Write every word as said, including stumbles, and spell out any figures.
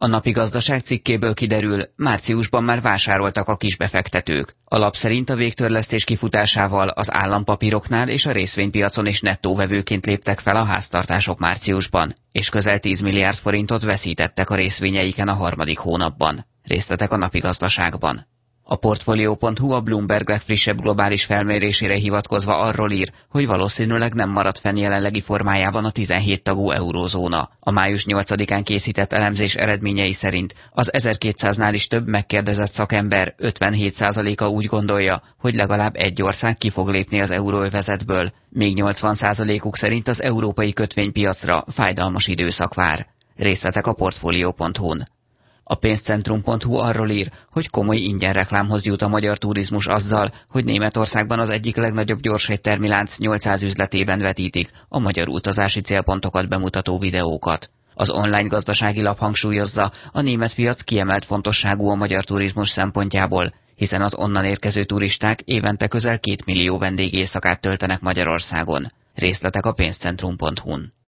A Napi Gazdaság cikkéből kiderül, márciusban már vásároltak a kisbefektetők. A lap szerint a végtörlesztés kifutásával az állampapíroknál és a részvénypiacon is nettó vevőként léptek fel a háztartások márciusban, és közel tíz milliárd forintot veszítettek a részvényeiken a harmadik hónapban. Részletek a Napi Gazdaságban. A Portfolio pont hu a Bloomberg legfrissebb globális felmérésére hivatkozva arról ír, hogy valószínűleg nem marad fenn jelenlegi formájában a tizenhét tagú eurózóna. A május nyolcadikán készített elemzés eredményei szerint az ezerkétszáznál is több megkérdezett szakember ötvenhét százaléka úgy gondolja, hogy legalább egy ország ki fog lépni az euróövezetből, még nyolcvan százalékuk szerint az európai kötvénypiacra fájdalmas időszak vár. Részletek a Portfolio pont hu-n. A pénzcentrum pont hu arról ír, hogy komoly ingyen reklámhoz jut a magyar turizmus azzal, hogy Németországban az egyik legnagyobb gyorséttermi lánc nyolcszáz üzletében vetítik a magyar utazási célpontokat bemutató videókat. Az online gazdasági lap hangsúlyozza, a német piac kiemelt fontosságú a magyar turizmus szempontjából, hiszen az onnan érkező turisták évente közel két millió vendégéjszakát töltenek Magyarországon. Részletek a pénzcentrum pont hu-n.